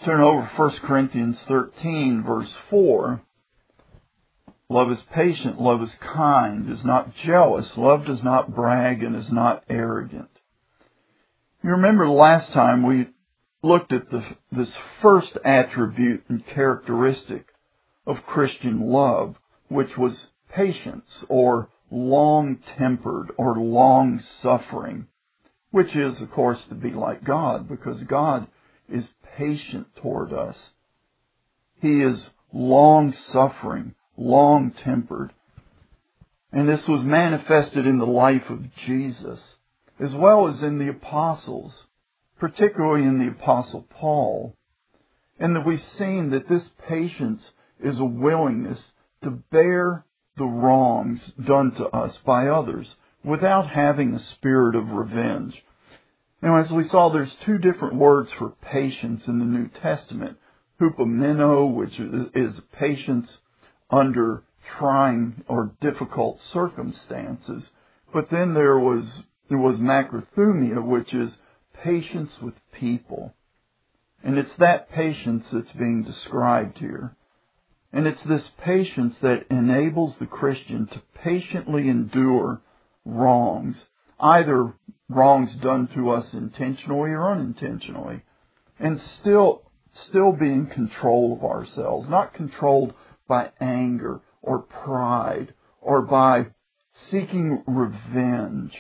Turn over to 1 Corinthians 13, verse 4. Love is patient, love is kind, is not jealous, love does not brag, and is not arrogant. You remember last time we looked at this first attribute and characteristic of Christian love, which was patience, or long-tempered, or long-suffering, which is, of course, to be like God, because God is patient toward us. He is long-suffering, long-tempered. And this was manifested in the life of Jesus, as well as in the apostles, particularly in the Apostle Paul. And that we've seen that this patience is a willingness to bear the wrongs done to us by others without having a spirit of revenge. Now, as we saw, there's two different words for patience in the New Testament. Hupomeno, which is patience under trying or difficult circumstances. But then there was macrothumia, which is patience with people. And it's that patience that's being described here. And it's this patience that enables the Christian to patiently endure wrongs, either wrongs done to us intentionally or unintentionally, and still be in control of ourselves, not controlled by anger or pride or by seeking revenge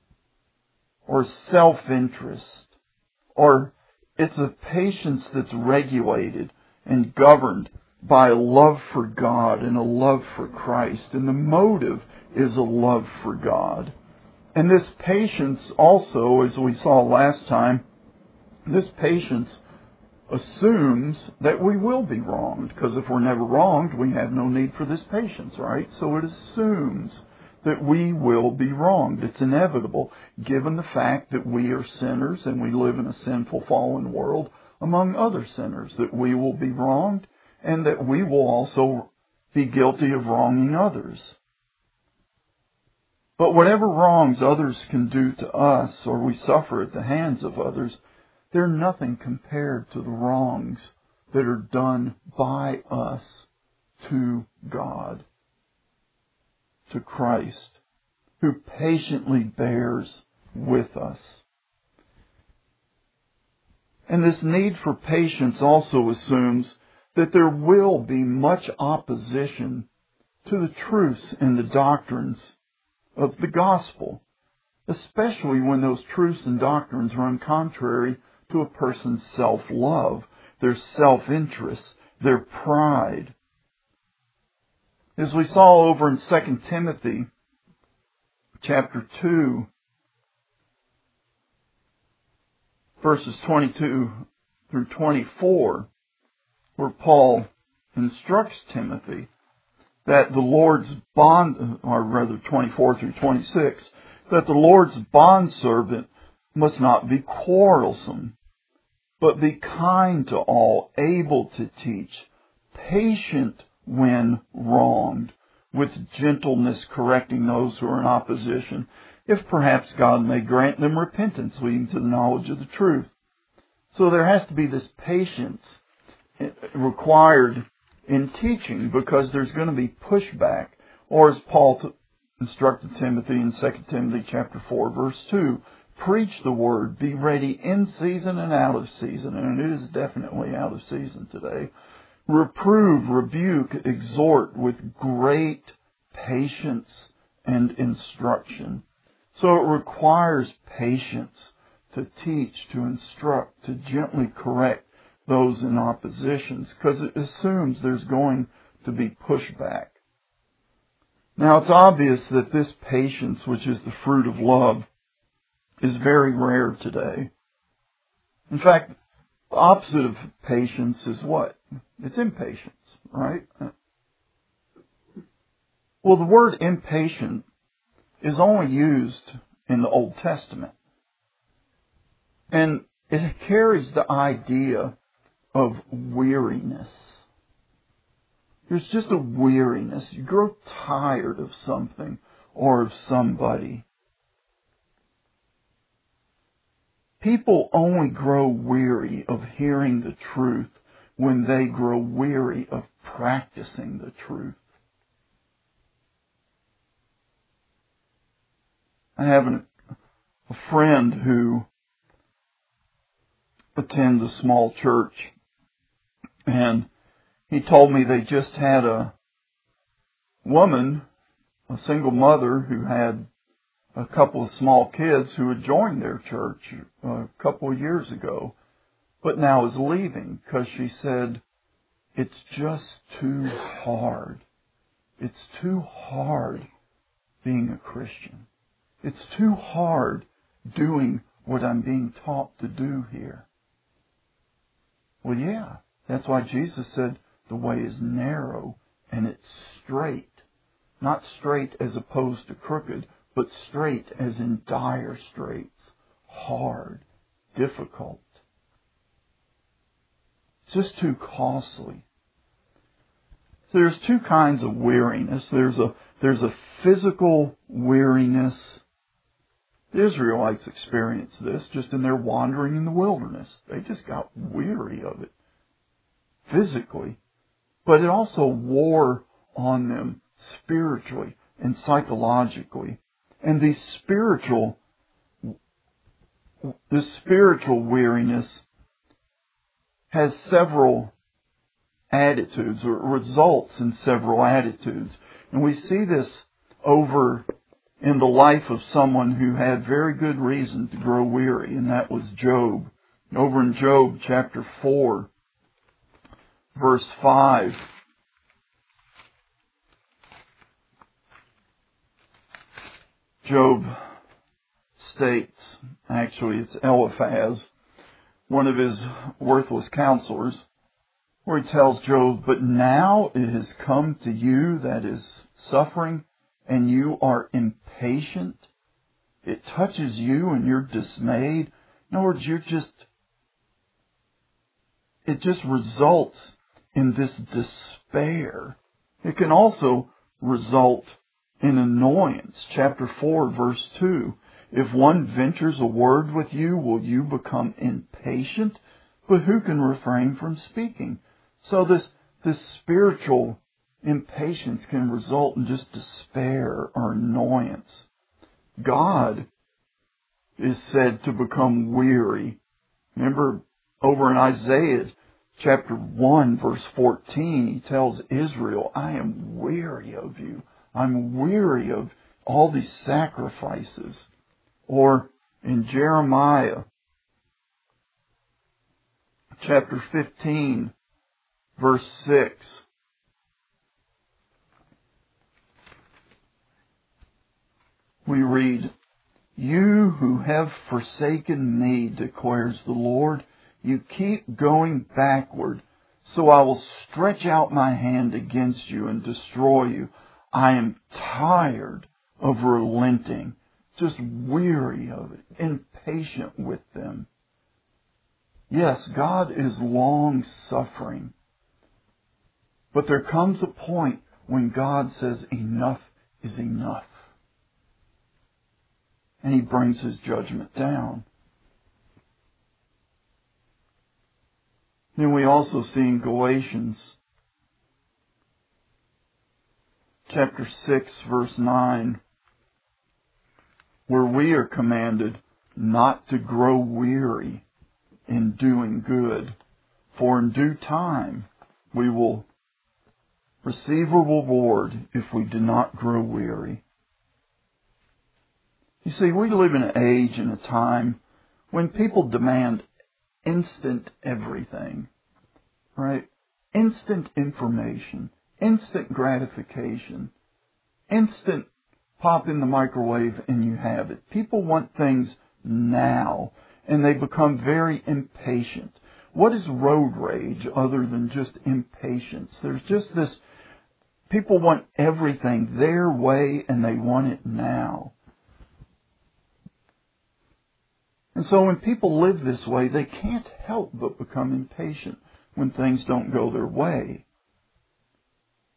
or self-interest. Or it's a patience that's regulated and governed by a love for God and a love for Christ. And the motive is a love for God. And this patience also, as we saw last time, this patience assumes that we will be wronged. Because if we're never wronged, we have no need for this patience, right? So it assumes that we will be wronged. It's inevitable, given the fact that we are sinners and we live in a sinful, fallen world among other sinners, that we will be wronged and that we will also be guilty of wronging others. But whatever wrongs others can do to us, or we suffer at the hands of others, they're nothing compared to the wrongs that are done by us to God, to Christ, who patiently bears with us. And this need for patience also assumes that there will be much opposition to the truths and the doctrines of the gospel, especially when those truths and doctrines run contrary to a person's self-love, their self-interest, their pride. As we saw over in 2 Timothy chapter 2, verses 22 through 24, where Paul instructs Timothy that the Lord's bond, or rather 24 through 26, that the Lord's bondservant must not be quarrelsome, but be kind to all, able to teach, patient when wronged, with gentleness correcting those who are in opposition, if perhaps God may grant them repentance leading to the knowledge of the truth. So there has to be this patience required in teaching, because there's going to be pushback. Or as Paul instructed Timothy in 2 Timothy chapter 4, verse 2, preach the word, be ready in season and out of season. And it is definitely out of season today. Reprove, rebuke, exhort with great patience and instruction. So it requires patience to teach, to instruct, to gently correct those in oppositions, because it assumes there's going to be pushback. Now, it's obvious that this patience, which is the fruit of love, is very rare today. In fact, the opposite of patience is what? It's impatience, right? Well, the word impatient is only used in the Old Testament. And it carries the idea of weariness. There's just a weariness. You grow tired of something or of somebody. People only grow weary of hearing the truth when they grow weary of practicing the truth. I have a friend who attends a small church, and he told me they just had a woman, a single mother who had a couple of small kids who had joined their church a couple of years ago, but now is leaving because she said, it's just too hard. It's too hard being a Christian. It's too hard doing what I'm being taught to do here. Well, yeah, that's why Jesus said the way is narrow and it's straight. Not straight as opposed to crooked, but straight as in dire straits. Hard, difficult. It's just too costly. So there's two kinds of weariness. There's a physical weariness. The Israelites experienced this just in their wandering in the wilderness. They just got weary of it physically. But it also wore on them spiritually and psychologically. And this spiritual weariness has several attitudes, or results in several attitudes. And we see this over in the life of someone who had very good reason to grow weary, and that was Job. Over in Job chapter 4, verse 5, Job states, actually it's Eliphaz, one of his worthless counselors, where he tells Job, but now it has come to you that is suffering, and you are impatient. It touches you and you're dismayed. In other words, it just results in this despair. It can also result in annoyance. Chapter 4, verse 2. If one ventures a word with you, will you become impatient? But who can refrain from speaking? So this spiritual impatience can result in just despair or annoyance. God is said to become weary. Remember, over in Isaiah chapter 1, verse 14, he tells Israel, I am weary of you. I'm weary of all these sacrifices. Or in Jeremiah chapter 15, verse 6, we read, you who have forsaken me, declares the Lord, you keep going backward, so I will stretch out my hand against you and destroy you. I am tired of relenting, just weary of it, impatient with them. Yes, God is long-suffering, but there comes a point when God says enough is enough. And He brings His judgment down. Then we also see in Galatians chapter 6, verse 9, where we are commanded not to grow weary in doing good, for in due time we will receive a reward if we do not grow weary. You see, we live in an age and a time when people demand instant everything, right? Instant information, instant gratification, instant pop in the microwave and you have it. People want things now, and they become very impatient. What is road rage other than just impatience? There's just this, people want everything their way and they want it now. And so when people live this way, they can't help but become impatient when things don't go their way.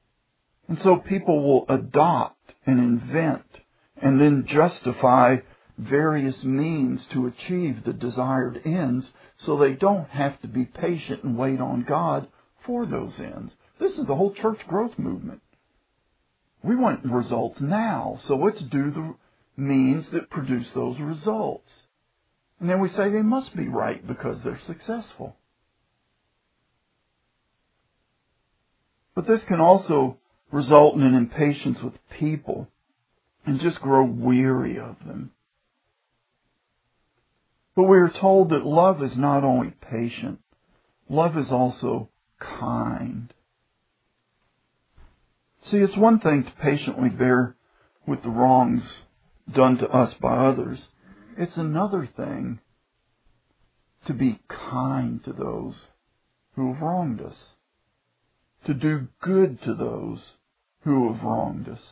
And so people will adopt and invent and then justify various means to achieve the desired ends so they don't have to be patient and wait on God for those ends. This is the whole church growth movement. We want results now, so let's do the means that produce those results. And then we say they must be right because they're successful. But this can also result in an impatience with people and just grow weary of them. But we are told that love is not only patient, love is also kind. See, it's one thing to patiently bear with the wrongs done to us by others. It's another thing to be kind to those who have wronged us, to do good to those who have wronged us.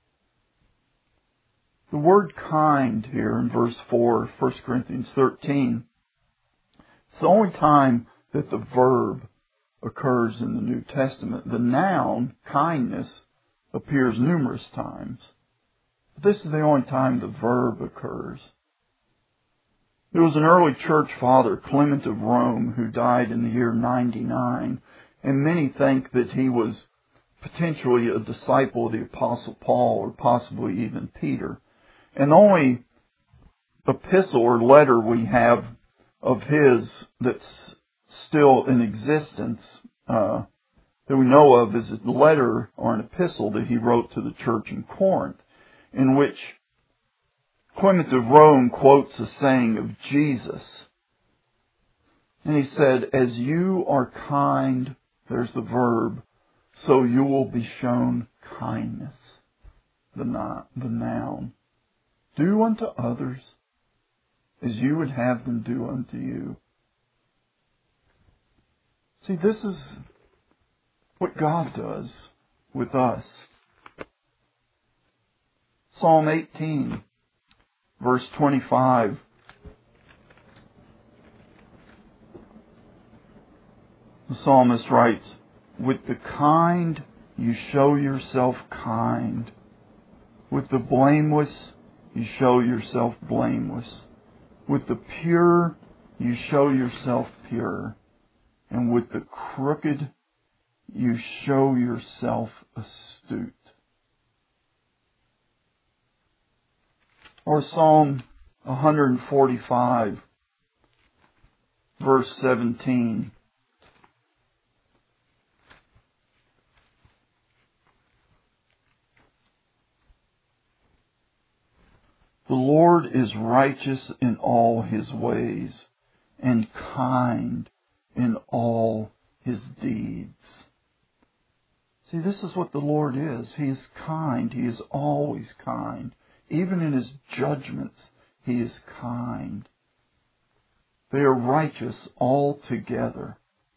The word kind here in verse 4 of 1 Corinthians 13, it's the only time that the verb occurs in the New Testament. The noun, kindness, appears numerous times. But this is the only time the verb occurs. There was an early church father, Clement of Rome, who died in the year 99, and many think that he was potentially a disciple of the Apostle Paul or possibly even Peter. And the only epistle or letter we have of his that's still in existence that we know of is a letter or an epistle that he wrote to the church in Corinth, in which Clement of Rome quotes a saying of Jesus. And he said, "As you are kind," there's the verb, "so you will be shown kindness," the noun. "Do unto others as you would have them do unto you." See, this is what God does with us. Psalm 18, verse 25. The psalmist writes, "With the kind you show yourself kind. With the blameless you show yourself blameless. With the pure you show yourself pure. And with the crooked you show yourself astute." Or Psalm 145, verse 17. "The Lord is righteous in all His ways, and kind in all His deeds." See, this is what the Lord is. He is kind. He is always kind. Even in His judgments, He is kind. They are righteous altogether.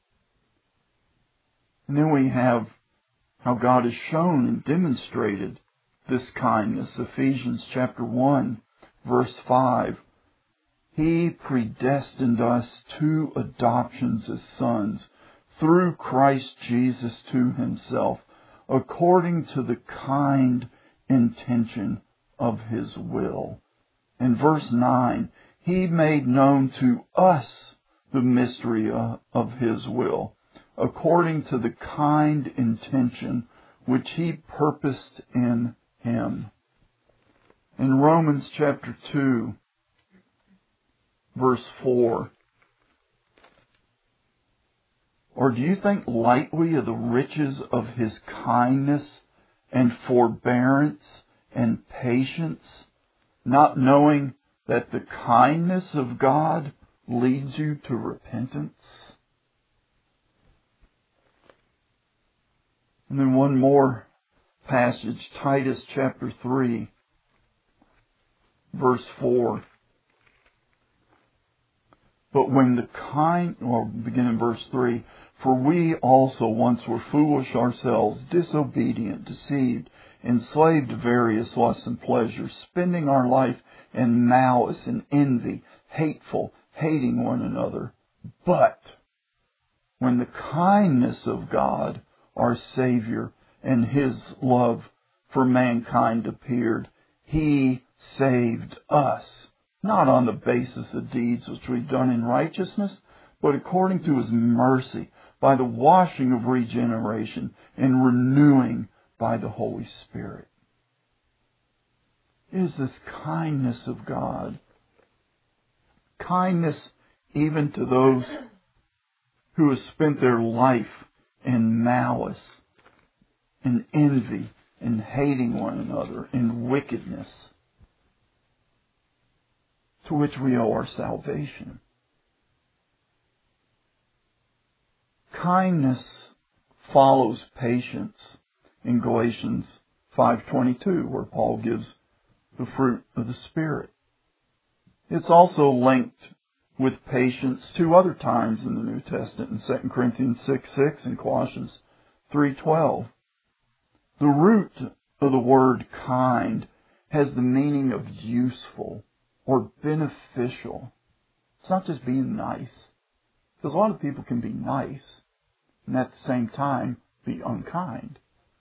And then we have how God has shown and demonstrated this kindness. Ephesians chapter 1, verse 5. "He predestined us to adoptions as sons through Christ Jesus to Himself, according to the kind intention of His will." In verse 9, "He made known to us the mystery of His will, according to the kind intention which He purposed in Him." In Romans chapter 2, verse 4, "Or do you think lightly of the riches of His kindness and forbearance and patience, not knowing that the kindness of God leads you to repentance?" And then one more passage, Titus chapter 3, verse 4. "But when the begin in verse 3. "For we also once were foolish ourselves, disobedient, deceived, enslaved to various lusts and pleasures, spending our life in malice and envy, hateful, hating one another. But when the kindness of God, our Savior, and His love for mankind appeared, He saved us, not on the basis of deeds which we've done in righteousness, but according to His mercy, by the washing of regeneration and renewing by the Holy Spirit. It is this kindness of God. Kindness even to those who have spent their life in malice, in envy, in hating one another, in wickedness, to which we owe our salvation. Kindness follows patience in Galatians 5:22, where Paul gives the fruit of the Spirit. It's also linked with patience two other times in the New Testament, in 2 Corinthians 6:6 and Colossians 3:12. The root of the word kind has the meaning of useful or beneficial. It's not just being nice. Because a lot of people can be nice and at the same time be unkind.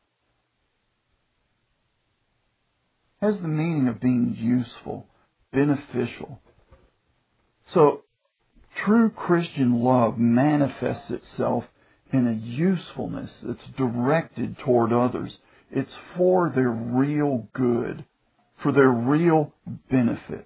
It has the meaning of being useful, beneficial. So, true Christian love manifests itself in a usefulness that's directed toward others. It's for their real good, for their real benefit.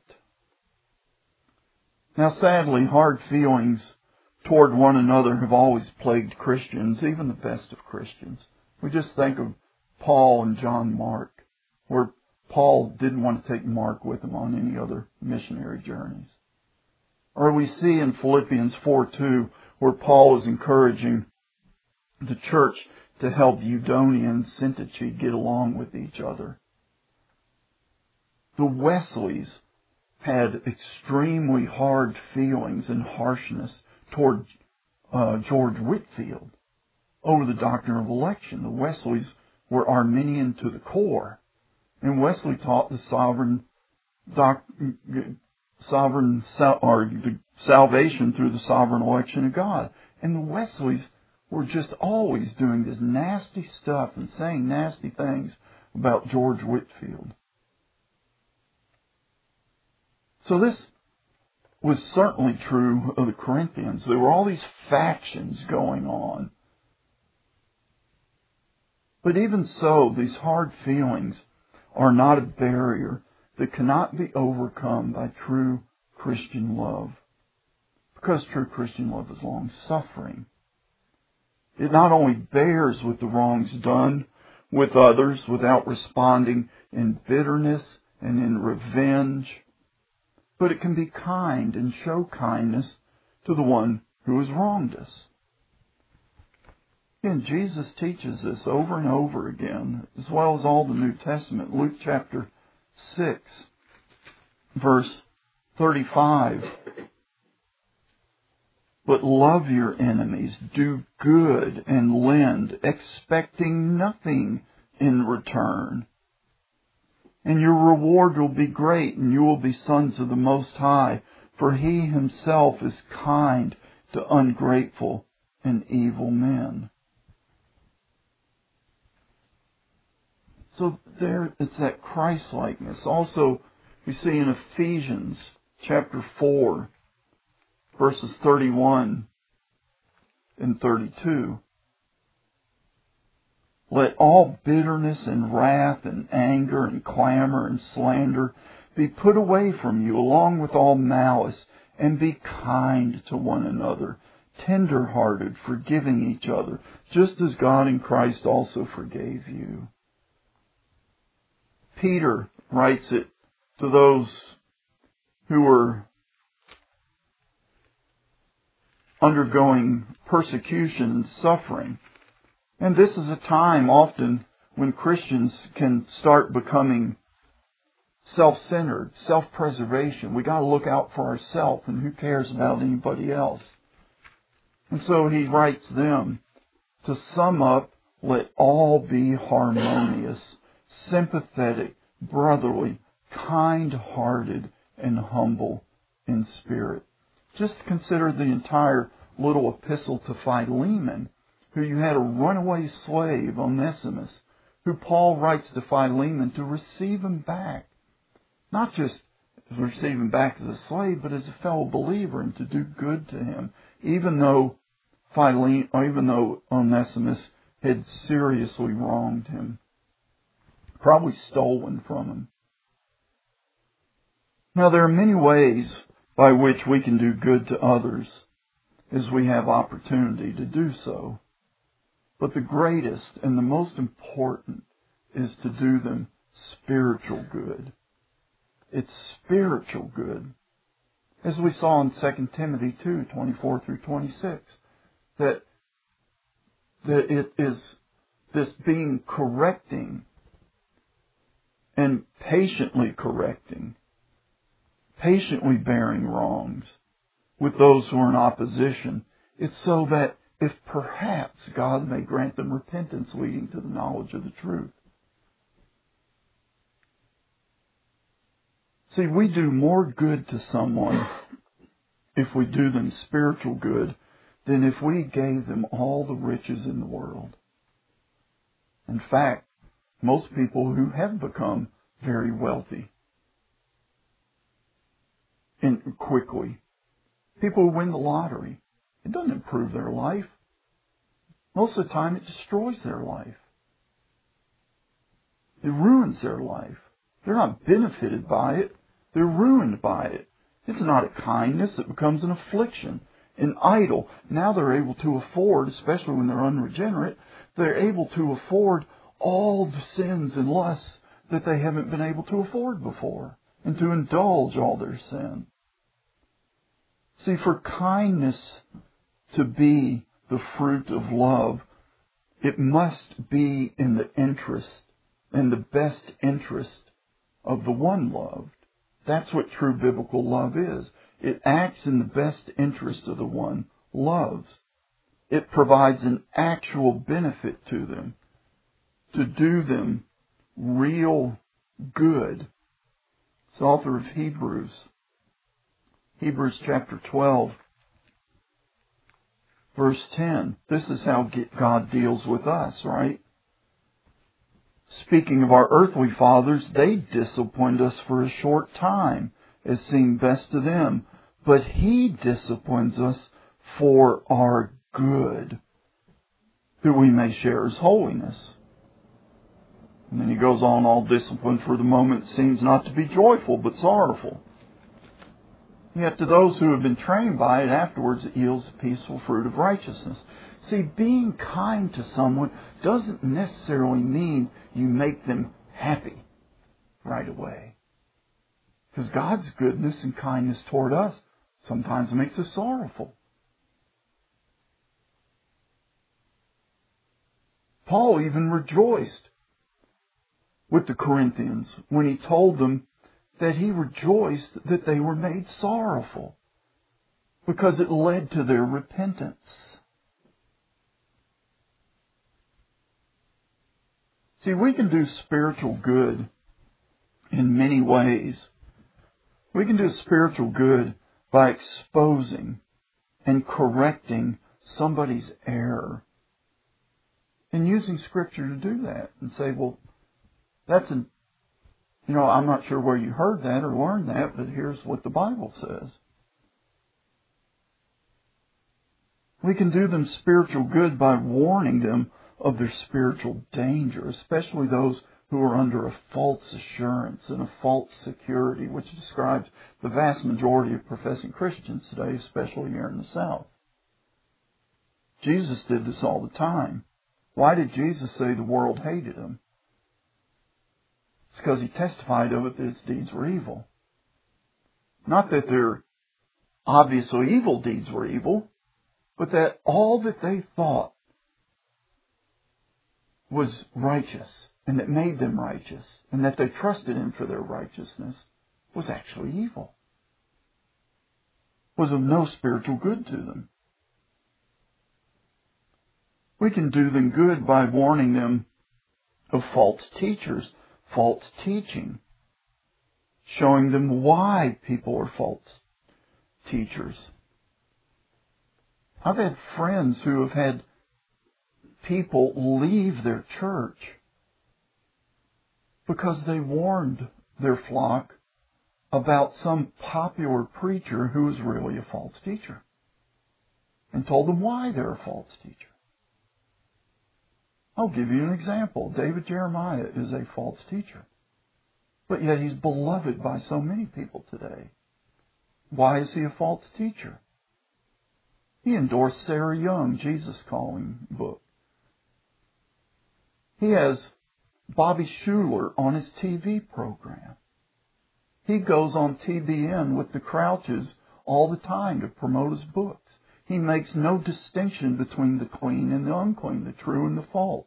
Now, sadly, hard feelings toward one another have always plagued Christians, even the best of Christians. We just think of Paul and John Mark, where Paul didn't want to take Mark with him on any other missionary journeys. Or we see in Philippians 4:2, where Paul is encouraging the church to help Euodia and Syntyche get along with each other. The Wesleys had extremely hard feelings and harshness toward George Whitefield over the doctrine of election. The Wesleys were Arminian to the core, and Wesley taught the salvation through the sovereign election of God. And the Wesleys were just always doing this nasty stuff and saying nasty things about George Whitefield. So this was certainly true of the Corinthians. There were all these factions going on. But even so, these hard feelings are not a barrier that cannot be overcome by true Christian love. Because true Christian love is long-suffering. It not only bears with the wrongs done with others without responding in bitterness and in revenge, but it can be kind and show kindness to the one who has wronged us. Again, Jesus teaches this over and over again, as well as all the New Testament. Luke chapter 6, verse 35. But love your enemies, do good and lend, expecting nothing in return. And your reward will be great, and you will be sons of the Most High, for He Himself is kind to ungrateful and evil men. So there, it's that Christ-likeness. Also, we see in Ephesians chapter 4, verses 31 and 32. Let all bitterness and wrath and anger and clamor and slander be put away from you, along with all malice, and be kind to one another, tender-hearted, forgiving each other, just as God in Christ also forgave you. Peter writes it to those who were undergoing persecution and suffering. And this is a time often when Christians can start becoming self-centered, self-preservation. We got to look out for ourselves, and who cares about anybody else? And so he writes them, to sum up, let all be harmonious, sympathetic, brotherly, kind-hearted, and humble in spirit. Just consider the entire little epistle to Philemon, who you had a runaway slave, Onesimus, who Paul writes to Philemon to receive him back. Not just receive him back as a slave, but as a fellow believer, and to do good to him, even though Onesimus had seriously wronged him, probably stolen from him. Now, there are many ways by which we can do good to others as we have opportunity to do so. But the greatest and the most important is to do them spiritual good. It's spiritual good. As we saw in 2 Timothy 2:24 through 26, that it is this being correcting and patiently correcting, patiently bearing wrongs with those who are in opposition. It's so that if perhaps God may grant them repentance leading to the knowledge of the truth. See, we do more good to someone if we do them spiritual good than if we gave them all the riches in the world. In fact, most people who have become very wealthy and quickly, people who win the lottery, it doesn't improve their life. Most of the time it destroys their life. It ruins their life. They're not benefited by it. They're ruined by it. It's not a kindness. It becomes an affliction, an idol. Now they're able to afford, especially when they're unregenerate, they're able to afford all the sins and lusts that they haven't been able to afford before, and to indulge all their sin. See, for kindness to be the fruit of love, it must be in the interest and the best interest of the one loved. That's what true biblical love is. It acts in the best interest of the one loves. It provides an actual benefit to them, to do them real good. It's the author of Hebrews chapter 12, verse 10. This is how God deals with us, right? Speaking of our earthly fathers, they disciplined us for a short time, as seemed best to them. But He disciplines us for our good, that we may share His holiness. And then he goes on, all discipline for the moment seems not to be joyful, but sorrowful. Yet to those who have been trained by it, afterwards it yields the peaceful fruit of righteousness. See, being kind to someone doesn't necessarily mean you make them happy right away. Because God's goodness and kindness toward us sometimes makes us sorrowful. Paul even rejoiced with the Corinthians when he told them that he rejoiced that they were made sorrowful, because it led to their repentance. See, we can do spiritual good in many ways. We can do spiritual good by exposing and correcting somebody's error, and using Scripture to do that, and say, well, I'm not sure where you heard that or learned that, but here's what the Bible says. We can do them spiritual good by warning them of their spiritual danger, especially those who are under a false assurance and a false security, which describes the vast majority of professing Christians today, especially here in the South. Jesus did this all the time. Why did Jesus say the world hated Him? It's because He testified of it that its deeds were evil. Not that their obviously evil deeds were evil, but that all that they thought was righteous, and that made them righteous, and that they trusted Him for their righteousness, was actually evil. Was of no spiritual good to them. We can do them good by warning them of false teachers, false teaching, showing them why people are false teachers. I've had friends who have had people leave their church because they warned their flock about some popular preacher who is really a false teacher and told them why they're a false teacher. I'll give you an example. David Jeremiah is a false teacher, but yet he's beloved by so many people today. Why is he a false teacher? He endorsed Sarah Young, Jesus Calling book. He has Bobby Schuller on his TV program. He goes on TBN with the Crouches all the time to promote his books. He makes no distinction between the clean and the unclean, the true and the false.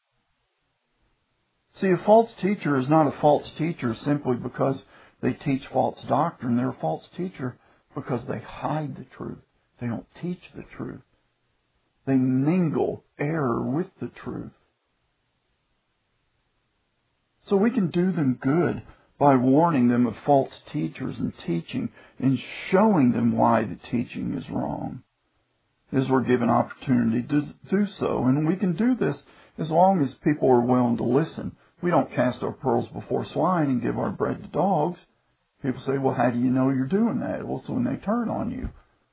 See, a false teacher is not a false teacher simply because they teach false doctrine. They're a false teacher because they hide the truth. They don't teach the truth. They mingle error with the truth. So we can do them good by warning them of false teachers and teaching and showing them why the teaching is wrong, as we're given opportunity to do so. And we can do this as long as people are willing to listen. We don't cast our pearls before swine and give our bread to dogs. People say, well, how do you know you're doing that? Well, it's when they turn on you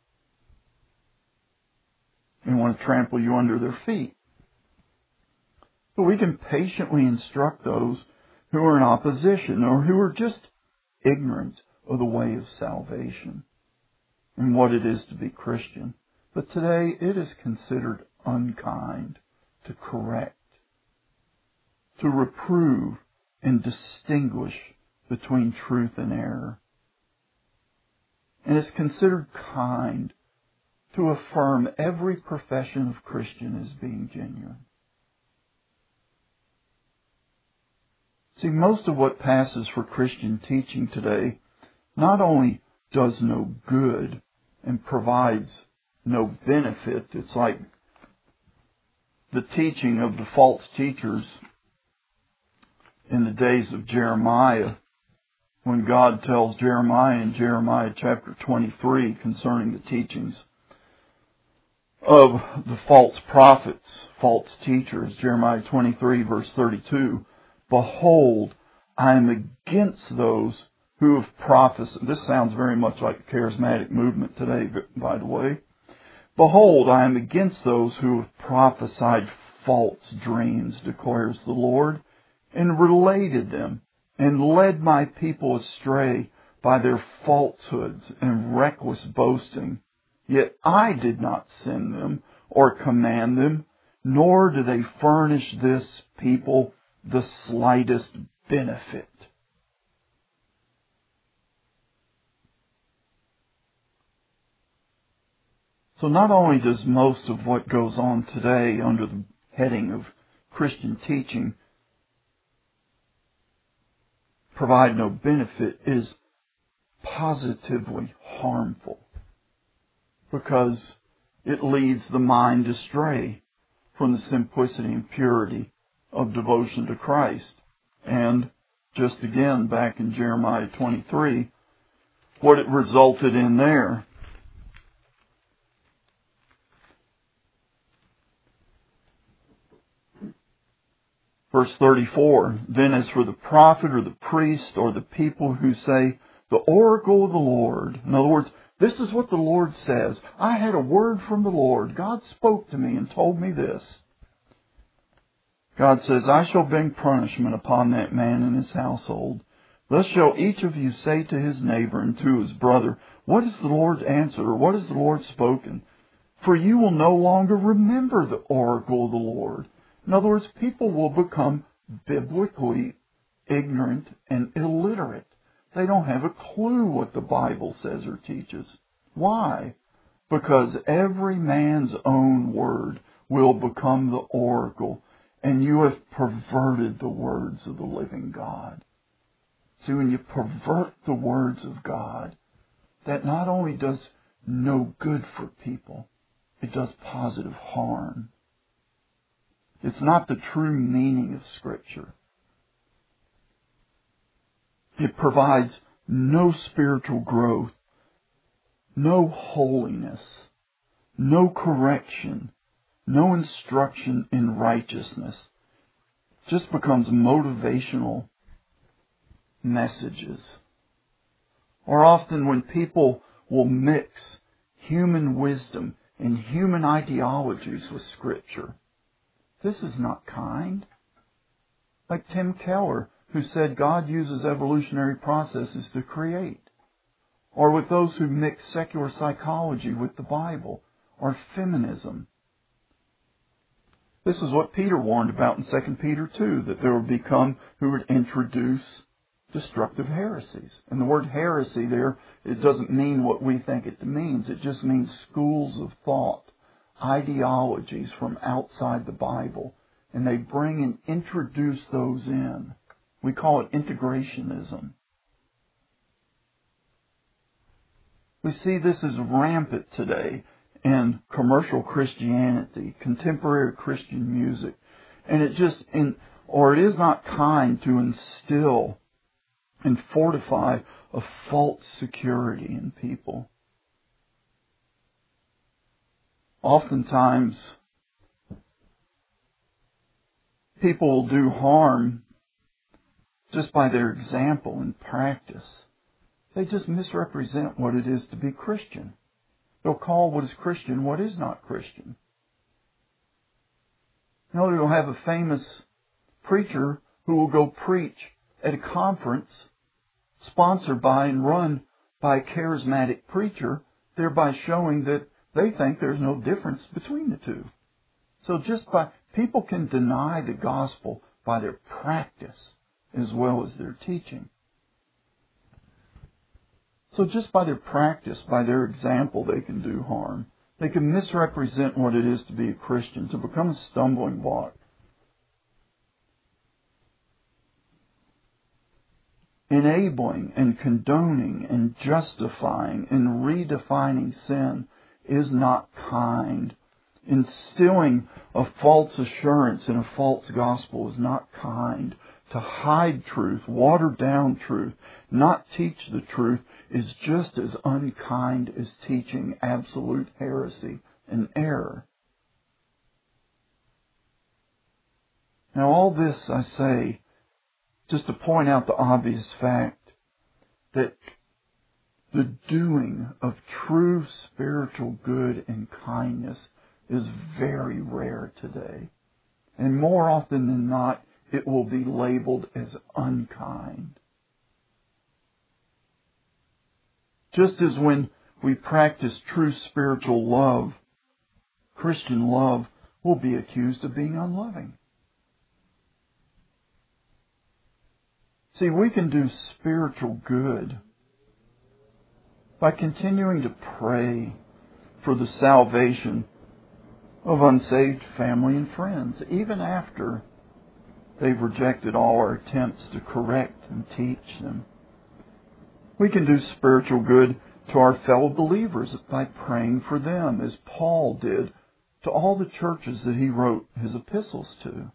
and want to trample you under their feet. But we can patiently instruct those who are in opposition or who are just ignorant of the way of salvation and what it is to be Christian. But today it is considered unkind to correct, to reprove and distinguish between truth and error. And it's considered kind to affirm every profession of Christian as being genuine. See, most of what passes for Christian teaching today not only does no good and provides no benefit. It's like the teaching of the false teachers in the days of Jeremiah, when God tells Jeremiah in Jeremiah chapter 23 concerning the teachings of the false prophets, false teachers. Jeremiah 23 verse 32, behold, I am against those who have prophesied. This sounds very much like the charismatic movement today, by the way. Behold, I am against those who have prophesied false dreams, declares the Lord, and related them, and led my people astray by their falsehoods and reckless boasting. Yet I did not send them or command them, nor do they furnish this people the slightest benefit. So not only does most of what goes on today under the heading of Christian teaching provide no benefit, is positively harmful because it leads the mind astray from the simplicity and purity of devotion to Christ. And just again, back in Jeremiah 23, what it resulted in there. Verse 34, then as for the prophet or the priest or the people who say, the oracle of the Lord. In other words, this is what the Lord says. I had a word from the Lord. God spoke to me and told me this. God says, I shall bring punishment upon that man and his household. Thus shall each of you say to his neighbor and to his brother, what is the Lord's answer, or what has the Lord spoken? For you will no longer remember the oracle of the Lord. In other words, people will become biblically ignorant and illiterate. They don't have a clue what the Bible says or teaches. Why? Because every man's own word will become the oracle, and you have perverted the words of the living God. See, when you pervert the words of God, that not only does no good for people, it does positive harm. It's not the true meaning of Scripture. It provides no spiritual growth, no holiness, no correction, no instruction in righteousness. It just becomes motivational messages. Or often when people will mix human wisdom and human ideologies with Scripture. This is not kind. Like Tim Keller, who said God uses evolutionary processes to create. Or with those who mix secular psychology with the Bible. Or feminism. This is what Peter warned about in 2 Peter 2, that there would become who would introduce destructive heresies. And the word heresy there, it doesn't mean what we think it means. It just means schools of thought, ideologies from outside the Bible. And they bring and introduce those in. We call it integrationism. We see this as rampant today in commercial Christianity, contemporary Christian music. And it is not kind to instill and fortify a false security in people. Oftentimes, people will do harm just by their example and practice. They just misrepresent what it is to be Christian. They'll call what is Christian what is not Christian. Now, you'll have a famous preacher who will go preach at a conference sponsored by and run by a charismatic preacher, thereby showing that they think there's no difference between the two. So people can deny the gospel by their practice as well as their teaching. So just by their practice, by their example, they can do harm. They can misrepresent what it is to be a Christian, to become a stumbling block. Enabling and condoning and justifying and redefining sin is not kind. Instilling a false assurance in a false gospel is not kind. To hide truth, water down truth, not teach the truth is just as unkind as teaching absolute heresy and error. Now all this I say just to point out the obvious fact that the doing of true spiritual good and kindness is very rare today. And more often than not, it will be labeled as unkind. Just as when we practice true spiritual love, Christian love will be accused of being unloving. See, we can do spiritual good by continuing to pray for the salvation of unsaved family and friends, even after they've rejected all our attempts to correct and teach them. We can do spiritual good to our fellow believers by praying for them, as Paul did to all the churches that he wrote his epistles to.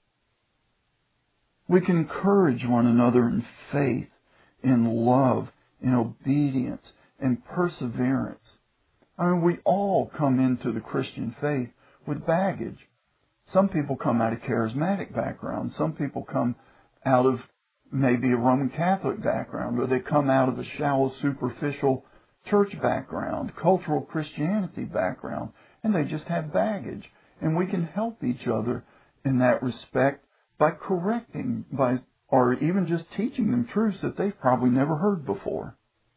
We can encourage one another in faith, in love, in obedience, and perseverance. I mean, we all come into the Christian faith with baggage. Some people come out of charismatic backgrounds. Some people come out of maybe a Roman Catholic background, or they come out of a shallow, superficial church background, cultural Christianity background, and they just have baggage. And we can help each other in that respect by correcting, or even just teaching them truths that they've probably never heard before.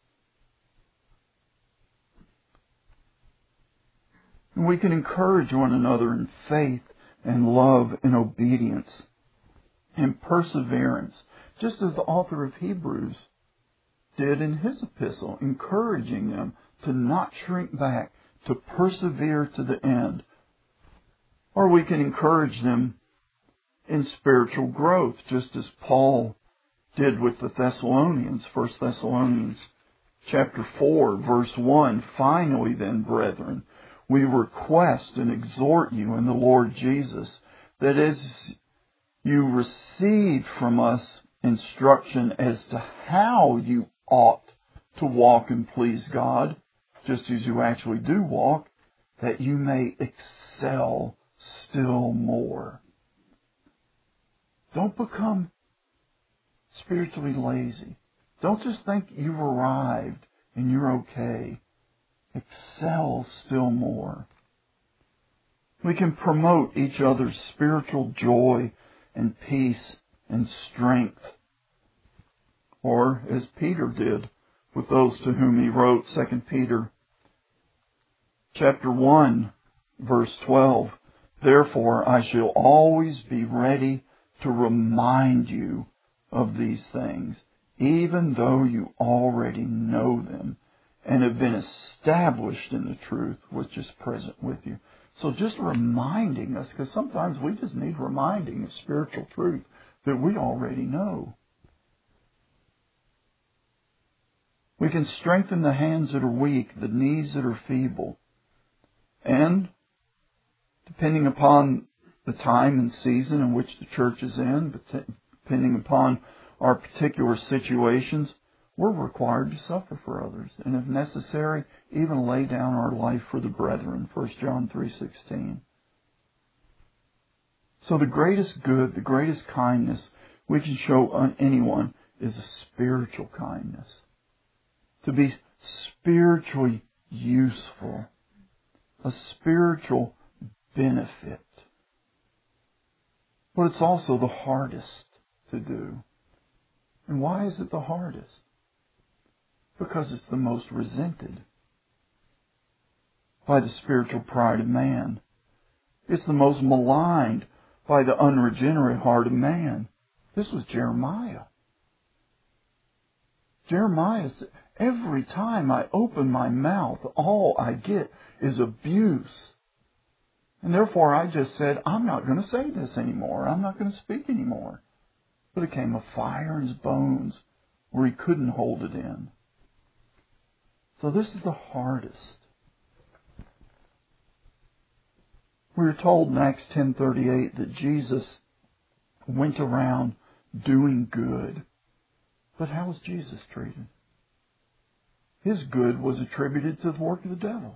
And we can encourage one another in faith and love and obedience and perseverance, just as the author of Hebrews did in his epistle, encouraging them to not shrink back, to persevere to the end. Or we can encourage them in spiritual growth, just as Paul did with the Thessalonians, 1 Thessalonians chapter 4, verse 1. Finally then, brethren, we request and exhort you in the Lord Jesus that as you receive from us instruction as to how you ought to walk and please God, just as you actually do walk, that you may excel still more. Don't become spiritually lazy. Don't just think you've arrived and you're okay. Excel still more. We can promote each other's spiritual joy and peace and strength. Or, as Peter did with those to whom he wrote, 2 Peter chapter 1, verse 12, "Therefore I shall always be ready to remind you of these things, even though you already know them and have been established in the truth which is present with you." So just reminding us, because sometimes we just need reminding of spiritual truth that we already know. We can strengthen the hands that are weak, the knees that are feeble. And, depending upon the time and season in which the church is in, depending upon our particular situations, we're required to suffer for others. And if necessary, even lay down our life for the brethren. 1 John 3:16. So the greatest good, the greatest kindness we can show on anyone is a spiritual kindness. To be spiritually useful. A spiritual benefit. But it's also the hardest to do. And why is it the hardest? Because it's the most resented by the spiritual pride of man. It's the most maligned by the unregenerate heart of man. This was Jeremiah. Jeremiah said, "Every time I open my mouth, all I get is abuse. And therefore I just said, I'm not going to say this anymore. I'm not going to speak anymore." But it came a fire in his bones where he couldn't hold it in. So this is the hardest. We are told in Acts 10:38 that Jesus went around doing good. But how was Jesus treated? His good was attributed to the work of the devil.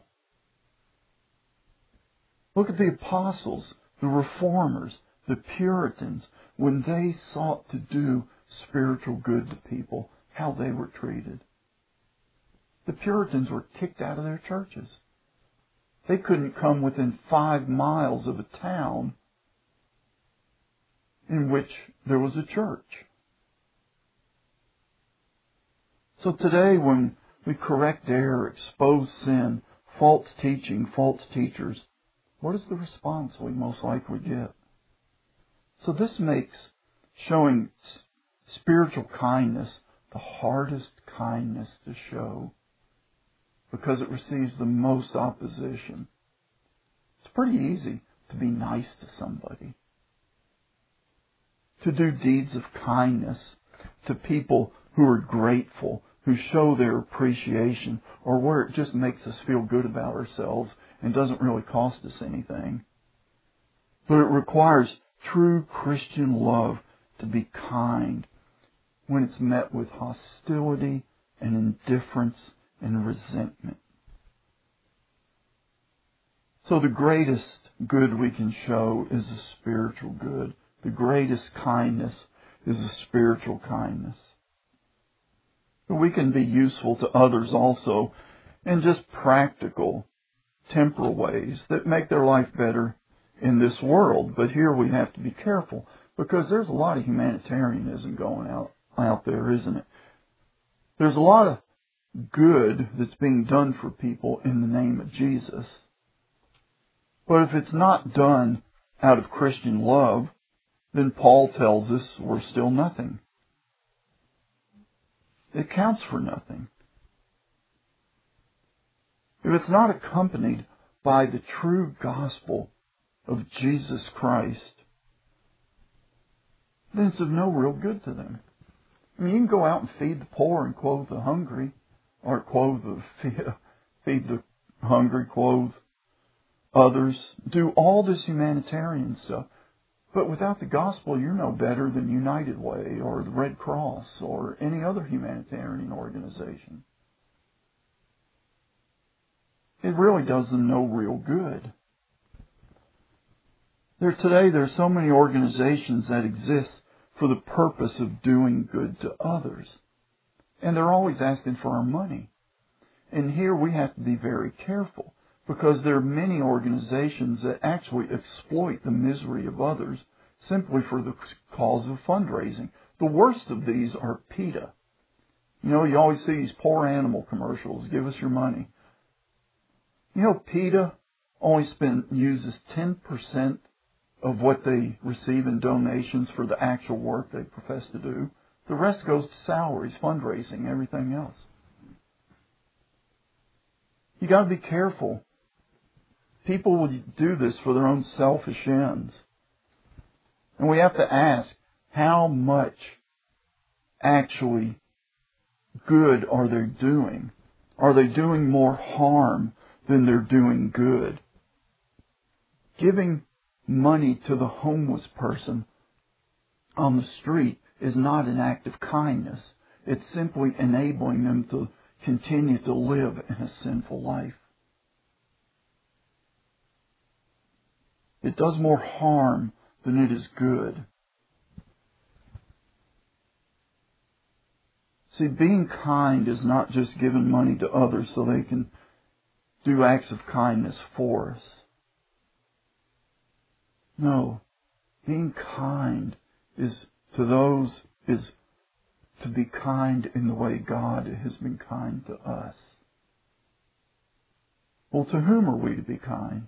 Look at the apostles, the reformers, the Puritans, when they sought to do spiritual good to people, how they were treated. The Puritans were kicked out of their churches. They couldn't come within 5 miles of a town in which there was a church. So today, when we correct error, expose sin, false teaching, false teachers, what is the response we most likely get? So this makes showing spiritual kindness the hardest kindness to show, because it receives the most opposition. It's pretty easy to be nice to somebody, to do deeds of kindness to people who are grateful, who show their appreciation, or where it just makes us feel good about ourselves and doesn't really cost us anything. But it requires true Christian love to be kind when it's met with hostility and indifference and resentment. So the greatest good we can show is a spiritual good. The greatest kindness is a spiritual kindness. But we can be useful to others also in just practical, temporal ways that make their life better in this world. But here we have to be careful, because there's a lot of humanitarianism going out there, isn't it? There's a lot of good that's being done for people in the name of Jesus. But if it's not done out of Christian love, then Paul tells us we're still nothing. It counts for nothing. If it's not accompanied by the true gospel of Jesus Christ, then it's of no real good to them. I mean, you can go out and feed the poor and clothe the hungry, or feed the hungry, clothe others, do all this humanitarian stuff. But without the gospel, you're no better than United Way or the Red Cross or any other humanitarian organization. It really does them no real good. Today, there are so many organizations that exist for the purpose of doing good to others. And they're always asking for our money. And here we have to be very careful, because there are many organizations that actually exploit the misery of others simply for the cause of fundraising. The worst of these are PETA. You know, you always see these poor animal commercials, give us your money. You know, PETA only uses 10% of what they receive in donations for the actual work they profess to do. The rest goes to salaries, fundraising, everything else. You got to be careful. People will do this for their own selfish ends. And we have to ask, how much actually good are they doing? Are they doing more harm than they're doing good? Giving money to the homeless person on the street is not an act of kindness. It's simply enabling them to continue to live in a sinful life. It does more harm than it is good. See, being kind is not just giving money to others so they can do acts of kindness for us. No, being kind is to be kind in the way God has been kind to us. Well, to whom are we to be kind?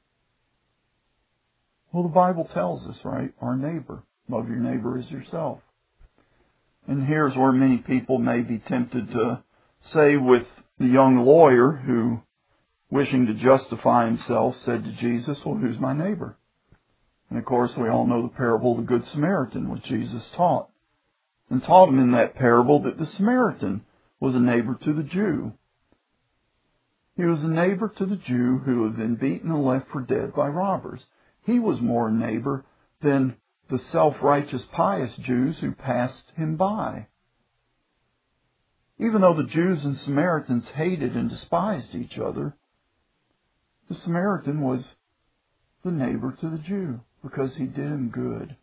Well, the Bible tells us, right? Our neighbor. Love your neighbor as yourself. And here's where many people may be tempted to say with the young lawyer who, wishing to justify himself, said to Jesus, well, who's my neighbor? And of course, we all know the parable of the Good Samaritan, which Jesus taught. And taught him in that parable that the Samaritan was a neighbor to the Jew. He was a neighbor to the Jew who had been beaten and left for dead by robbers. He was more a neighbor than the self-righteous, pious Jews who passed him by. Even though the Jews and Samaritans hated and despised each other, the Samaritan was the neighbor to the Jew because he did him good.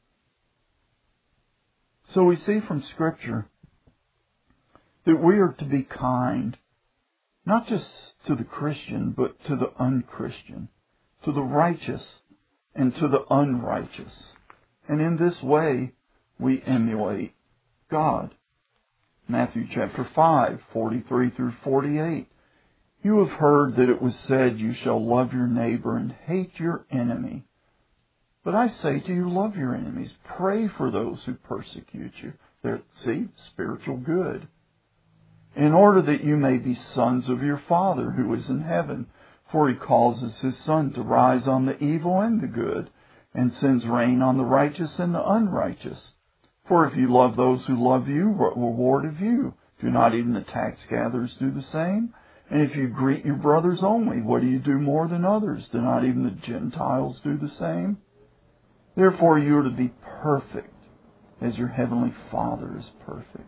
So we see from Scripture that we are to be kind, not just to the Christian, but to the unchristian, to the righteous and to the unrighteous. And in this way, we emulate God. Matthew chapter 5, 43 through 48. You have heard that it was said, you shall love your neighbor and hate your enemy. But I say to you, love your enemies. Pray for those who persecute you. See, spiritual good. In order that you may be sons of your Father who is in heaven. For he causes his sun to rise on the evil and the good, and sends rain on the righteous and the unrighteous. For if you love those who love you, what reward have you? Do not even the tax gatherers do the same? And if you greet your brothers only, what do you do more than others? Do not even the Gentiles do the same? Therefore you are to be perfect, as your heavenly Father is perfect.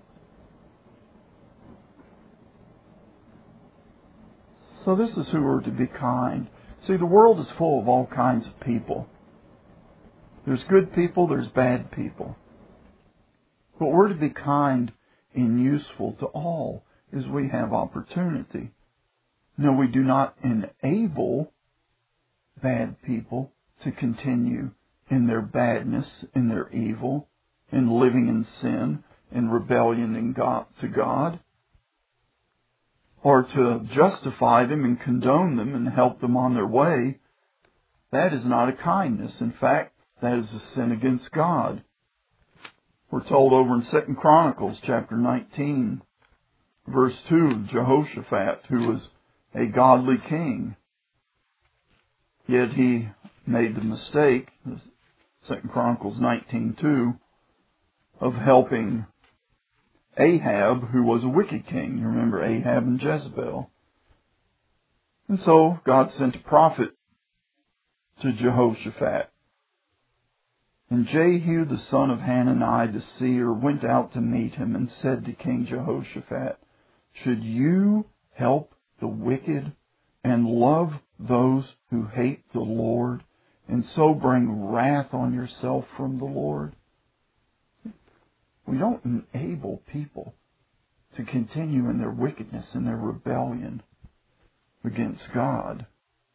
So this is who we're to be kind. See, the world is full of all kinds of people. There's good people, there's bad people. But we're to be kind and useful to all as we have opportunity. No, we do not enable bad people to continue in their badness, in their evil, in living in sin, in rebellion to God, or to justify them and condone them and help them on their way. That is not a kindness. In fact, that is a sin against God. We're told over in 2 Chronicles chapter 19, verse 2, Jehoshaphat, who was a godly king, yet he made the mistake, 2 Chronicles 19:2, of helping Ahab, who was a wicked king. You remember Ahab and Jezebel. And so God sent a prophet to Jehoshaphat. And Jehu, the son of Hanani, the seer, went out to meet him and said to King Jehoshaphat, should you help the wicked and love those who hate the Lord, and so bring wrath on yourself from the Lord? We don't enable people to continue in their wickedness and their rebellion against God.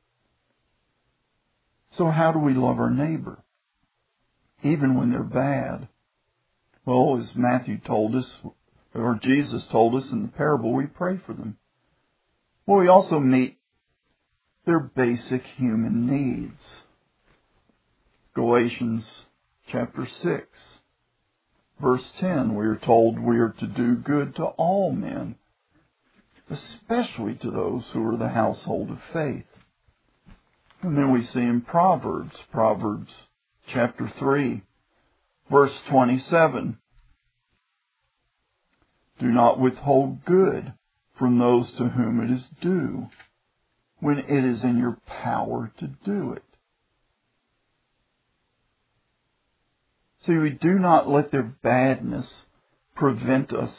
So how do we love our neighbor, even when they're bad? Well, as Matthew told us, or Jesus told us in the parable, we pray for them. Well, we also meet their basic human needs. Galatians chapter 6, verse 10, we are told we are to do good to all men, especially to those who are the household of faith. And then we see in Proverbs chapter 3, verse 27, do not withhold good from those to whom it is due, when it is in your power to do it. See, we do not let their badness prevent us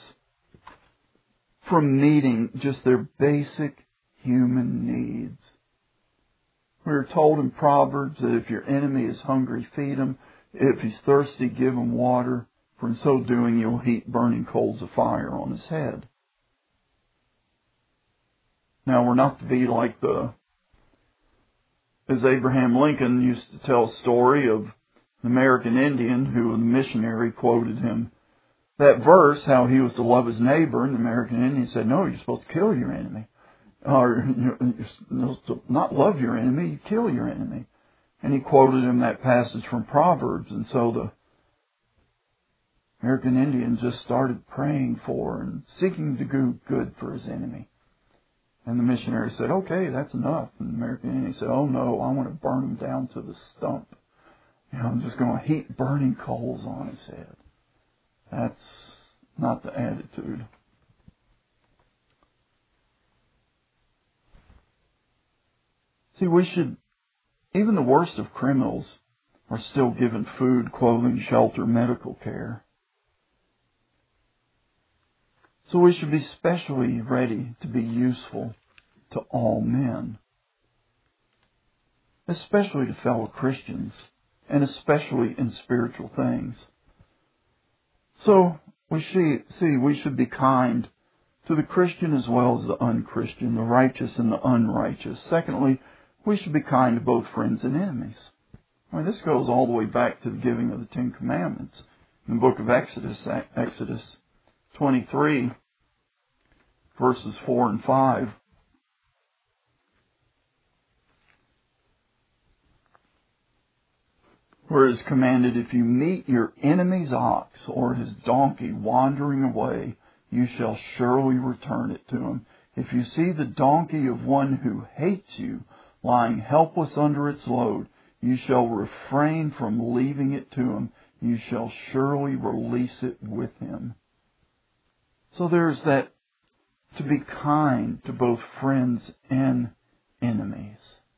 from meeting just their basic human needs. We are told in Proverbs that if your enemy is hungry, feed him. If he's thirsty, give him water. For in so doing, you'll heap burning coals of fire on his head. Now, we're not to be like as Abraham Lincoln used to tell a story of an American Indian who, the missionary, quoted him that verse, how he was to love his neighbor, and the American Indian said, no, you're supposed to kill your enemy. Or you're supposed to not love your enemy, you kill your enemy. And he quoted him that passage from Proverbs, and so the American Indian just started praying for and seeking to do good for his enemy. And the missionary said, okay, that's enough. And the American Indian said, oh no, I want to burn him down to the stump. I'm just going to heap burning coals on his head. That's not the attitude. See, even the worst of criminals are still given food, clothing, shelter, medical care. So we should be specially ready to be useful to all men, especially to fellow Christians, and especially in spiritual things. So we should be kind to the Christian as well as the unchristian, the righteous and the unrighteous. Secondly, we should be kind to both friends and enemies. This goes all the way back to the giving of the Ten Commandments. In the book of Exodus 23, verses 4 and 5. Where it is commanded, if you meet your enemy's ox or his donkey wandering away, you shall surely return it to him. If you see the donkey of one who hates you lying helpless under its load, you shall refrain from leaving it to him. You shall surely release it with him. So there's that, to be kind to both friends and enemies.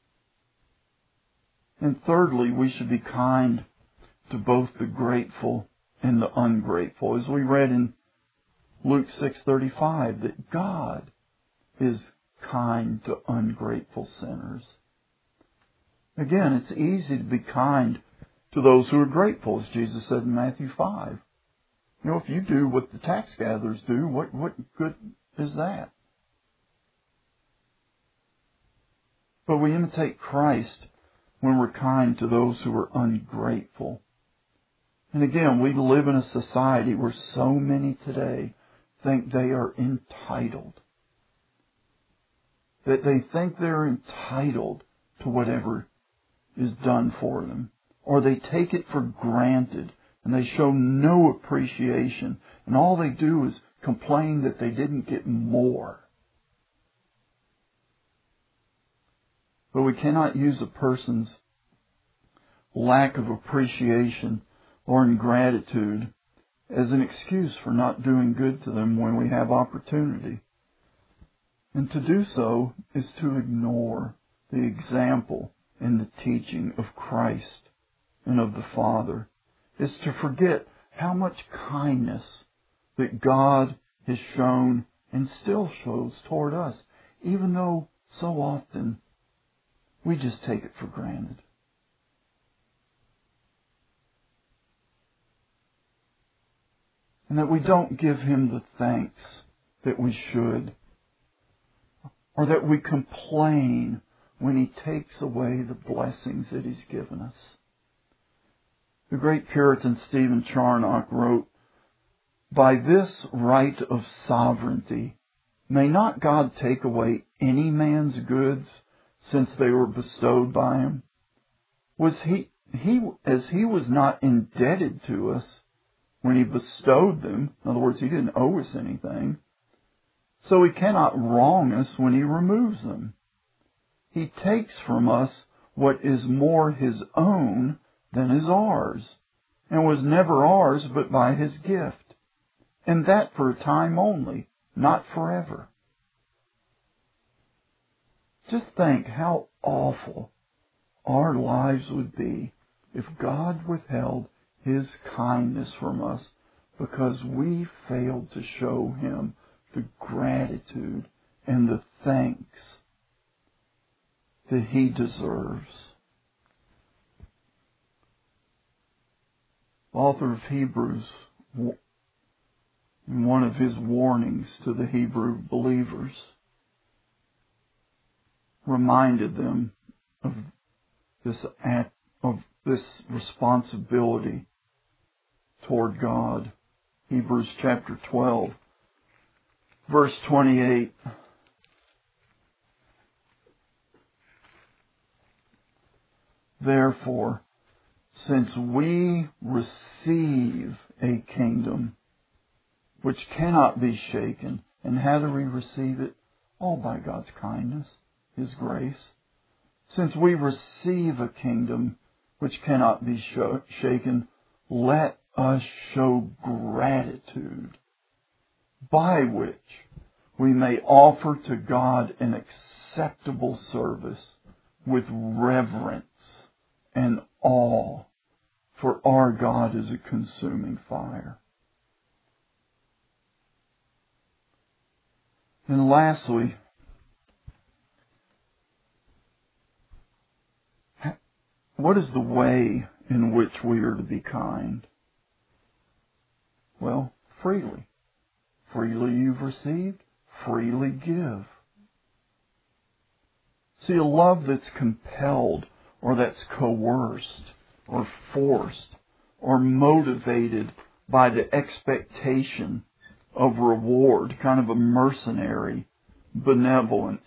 And thirdly, we should be kind to both the grateful and the ungrateful. As we read in Luke 6:35, that God is kind to ungrateful sinners. Again, it's easy to be kind to those who are grateful, as Jesus said in Matthew 5. If you do what the tax gatherers do, what good is that? But we imitate Christ when we're kind to those who are ungrateful. And again, we live in a society where so many today think they are entitled. That they think they're entitled to whatever is done for them. Or they take it for granted and they show no appreciation. And all they do is complain that they didn't get more. But we cannot use a person's lack of appreciation or ingratitude as an excuse for not doing good to them when we have opportunity. And to do so is to ignore the example and the teaching of Christ and of the Father. It's to forget how much kindness that God has shown and still shows toward us, even though so often we just take it for granted. And that we don't give Him the thanks that we should, or that we complain when He takes away the blessings that He's given us. The great Puritan Stephen Charnock wrote, "By this right of sovereignty, may not God take away any man's goods since they were bestowed by Him? Was as He was not indebted to us when He bestowed them, in other words, He didn't owe us anything, so He cannot wrong us when He removes them. He takes from us what is more His own than is ours, and was never ours but by His gift, and that for a time only, not forever." Just think how awful our lives would be if God withheld His kindness from us because we failed to show Him the gratitude and the thanks that He deserves. The author of Hebrews, in one of his warnings to the Hebrew believers, reminded them of this responsibility toward God. Hebrews chapter 12, verse 28. "Therefore, since we receive a kingdom which cannot be shaken," and how do we receive it? All by God's kindness, His grace. "Since we receive a kingdom which cannot be shaken, let us show gratitude, by which we may offer to God an acceptable service with reverence and awe, for our God is a consuming fire." And lastly, what is the way in which we are to be kind? Well, freely. Freely you've received, freely give. See, a love that's compelled, or that's coerced, or forced, or motivated by the expectation of reward, kind of a mercenary benevolence,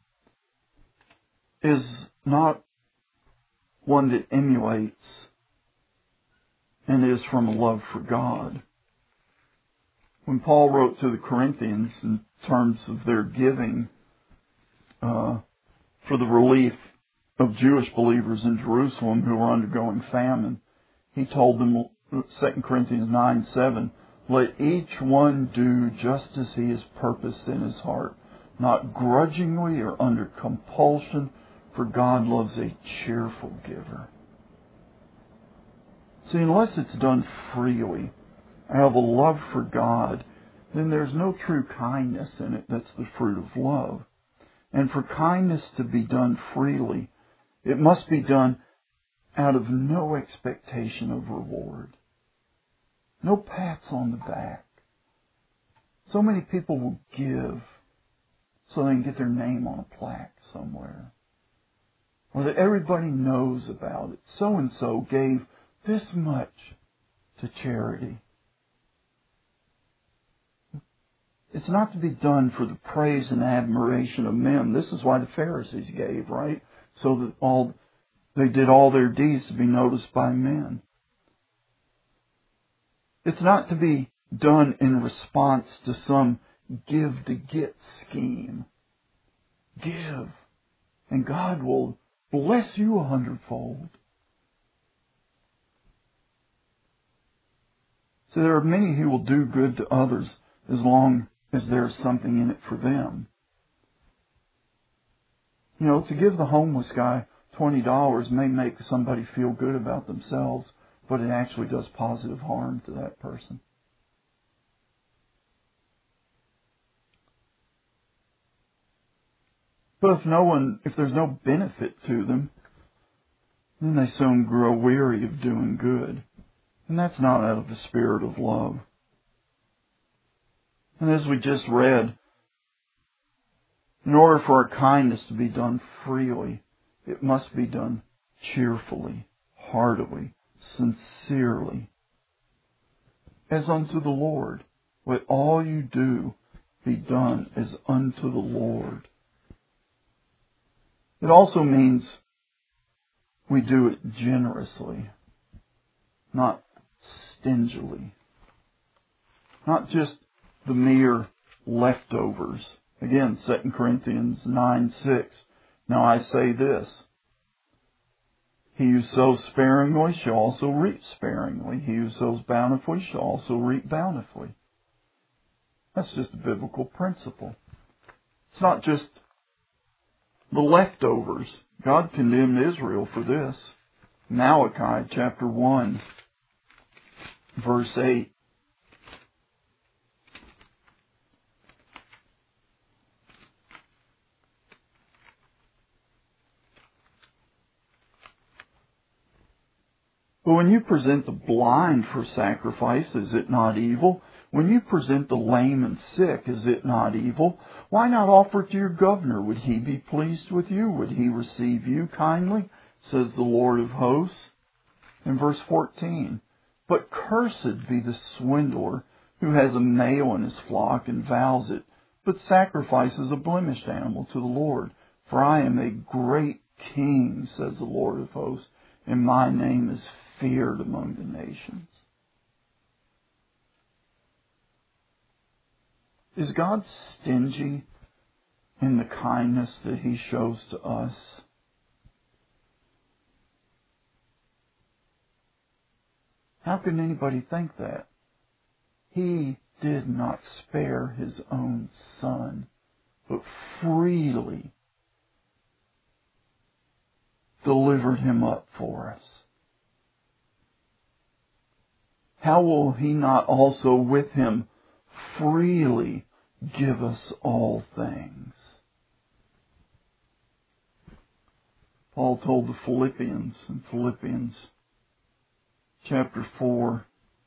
is not one that emulates and is from a love for God. When Paul wrote to the Corinthians in terms of their giving for the relief of Jewish believers in Jerusalem who were undergoing famine, he told them, 2 Corinthians 9:7, "Let each one do just as he has purposed in his heart, not grudgingly or under compulsion, for God loves a cheerful giver." See, unless it's done freely, out of a love for God, then there's no true kindness in it. That's the fruit of love. And for kindness to be done freely, it must be done out of no expectation of reward. No pats on the back. So many people will give so they can get their name on a plaque somewhere, or that everybody knows about it. So-and-so gave this much to charity. It's not to be done for the praise and admiration of men. This is why the Pharisees gave, right? So that they did all their deeds to be noticed by men. It's not to be done in response to some give-to-get scheme. Give, and God will bless you 100-fold. So there are many who will do good to others as long as there's something in it for them. You know, to give the homeless guy $20 may make somebody feel good about themselves, but it actually does positive harm to that person. But if there's no benefit to them, then they soon grow weary of doing good. And that's not out of the spirit of love. And as we just read, in order for our kindness to be done freely, it must be done cheerfully, heartily, sincerely, as unto the Lord. Let all you do be done as unto the Lord. It also means we do it generously, not stingily, not just the mere leftovers. Again, 2 Corinthians 9:6. Now I say this, he who sows sparingly shall also reap sparingly. He who sows bountifully shall also reap bountifully. That's just a biblical principle. It's not just the leftovers. God condemned Israel for this. Malachi chapter 1, verse 8. But when you present the blind for sacrifice, is it not evil? When you present the lame and sick, is it not evil? Why not offer it to your governor? Would he be pleased with you? Would he receive you kindly? Says the Lord of hosts. In verse 14, but cursed be the swindler who has a male in his flock and vows it, but sacrifices a blemished animal to the Lord. For I am a great king, says the Lord of hosts, and my name is feared among the nations. Is God stingy in the kindness that He shows to us? How can anybody think that? He did not spare His own Son, but freely delivered Him up for us. How will He not also with Him freely give us all things? Paul told the Philippians in Philippians chapter 4,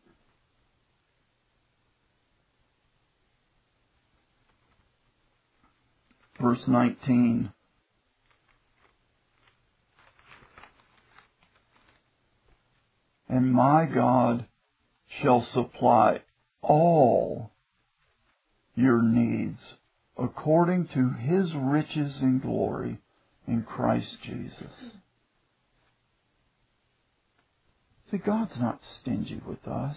verse 19, and my God shall supply all your needs according to His riches and glory in Christ Jesus. See, God's not stingy with us.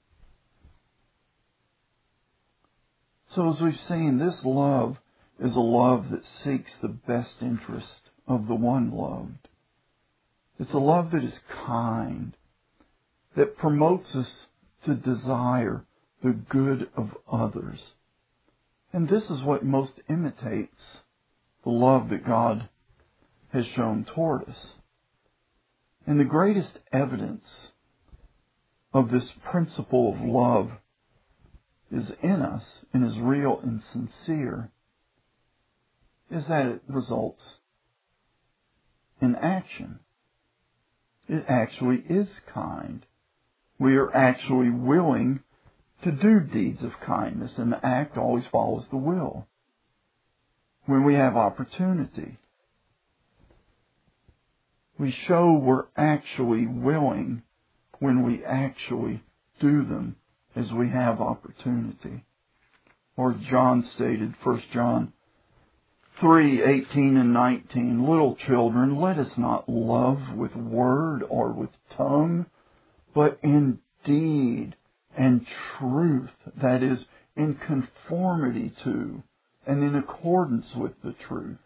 So as we've seen, this love is a love that seeks the best interest of the one loved. It's a love that is kind, that promotes us to desire the good of others. And this is what most imitates the love that God has shown toward us. And the greatest evidence of this principle of love is in us and is real and sincere, is that it results in action. It actually is kind. We are actually willing to do deeds of kindness, and the act always follows the will. When we have opportunity, we show we're actually willing when we actually do them as we have opportunity. Or John stated, 1 John 3:18 and 19, little children, let us not love with word or with tongue, but in deed and truth, that is, in conformity to and in accordance with the truth.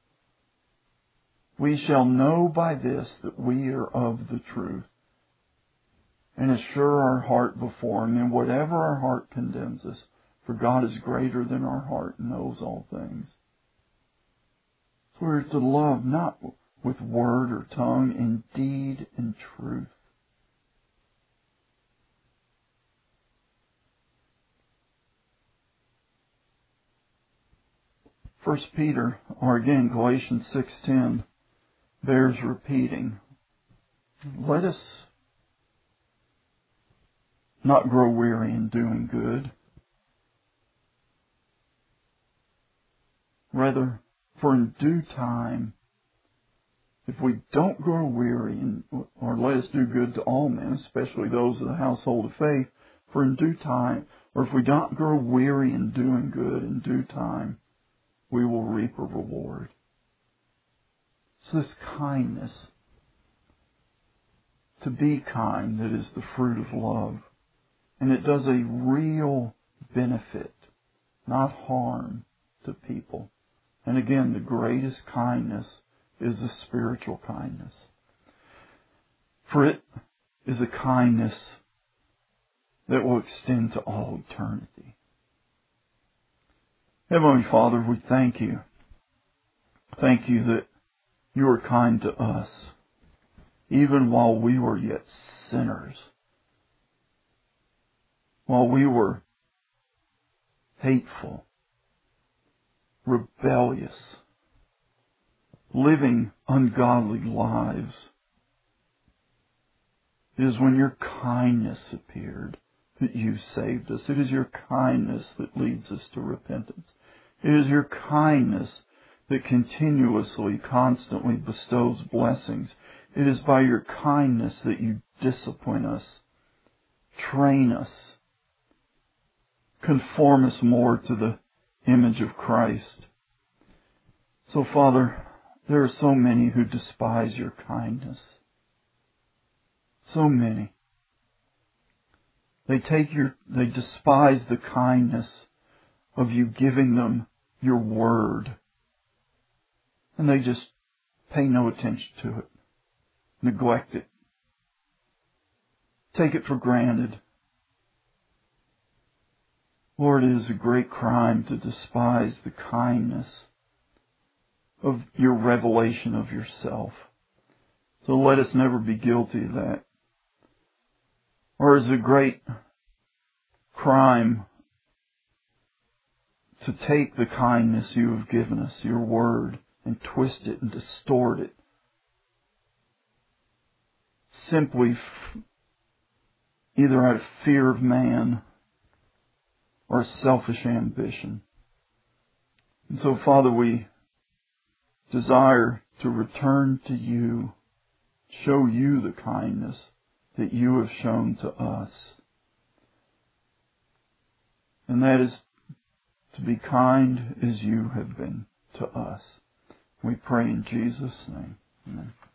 We shall know by this that we are of the truth, and assure our heart before Him in whatever our heart condemns us, for God is greater than our heart and knows all things. So we're to love not with word or tongue, in deed and truth. 1 Peter, or again Galatians 6:10, bears repeating. Let us not grow weary in doing good, rather, for in due time, if we don't grow weary, or let us do good to all men, especially those of the household of faith, for in due time, or if we don't grow weary in doing good in due time, we will reap a reward. It's this kindness, to be kind, that is the fruit of love. And it does a real benefit, not harm, to people. And again, the greatest kindness is the spiritual kindness. For it is a kindness that will extend to all eternity. Heavenly Father, we thank you. Thank you that you are kind to us, even while we were yet sinners, while we were hateful, rebellious, living ungodly lives. It is when your kindness appeared that you saved us. It is your kindness that leads us to repentance. It is your kindness that continuously, constantly bestows blessings. It is by your kindness that you discipline us, train us, conform us more to the image of Christ. So, Father, there are so many who despise your kindness. So many. They despise the kindness of you giving them your word. And they just pay no attention to it. Neglect it. Take it for granted. Lord, it is a great crime to despise the kindness of your revelation of yourself. So let us never be guilty of that. Or is it a great crime to take the kindness you have given us, your word, and twist it and distort it, simply either out of fear of man or selfish ambition. And so, Father, we desire to return to you, show you the kindness that you have shown to us. And that is to be kind as you have been to us. We pray in Jesus' name. Amen.